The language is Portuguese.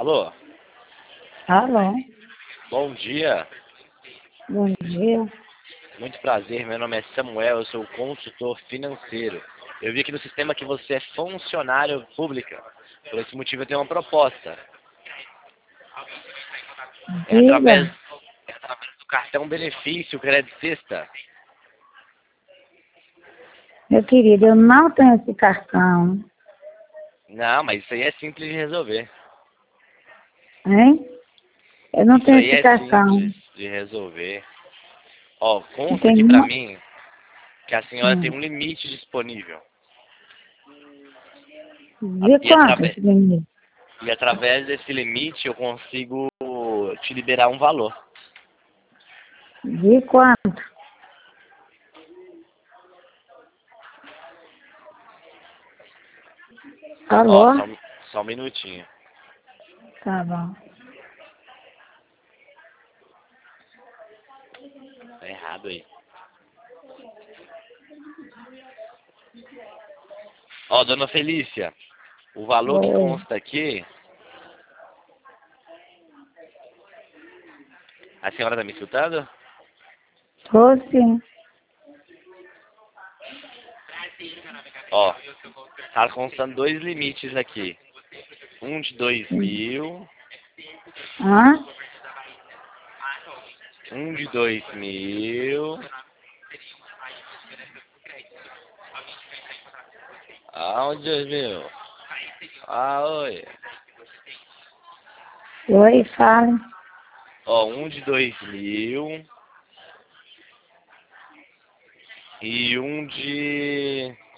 Alô, Alô, bom dia. bom dia. Muito prazer, meu nome é Samuel, eu sou consultor financeiro. Eu vi aqui no sistema que você é funcionário pública. Por esse motivo eu tenho uma proposta. É através, Diga, é através do cartão benefício Crédito Sexta. meu querido, eu não tenho esse cartão, Não, mas isso aí é simples de resolver. hein? Eu não Isso tenho aí esse é cartão. simples de resolver. Ó, Não consta tem aqui pra nenhuma... mim que a senhora tem Hum. um limite disponível. De E quanto através, esse limite? e através desse limite eu consigo te liberar um valor. De quanto? Ó, Alô? só um minutinho. Tá bom. Tá errado aí. Ó, dona Felícia, o valor que Oi. consta aqui, a senhora tá me escutando? Tô sim. Ó, tá constando dois limites aqui. Um de Sim. 2.000, Hã? um de 2.000. Aonde 2.000? Ah, oi. Oi, fale. Ó, um de 2.000 e um de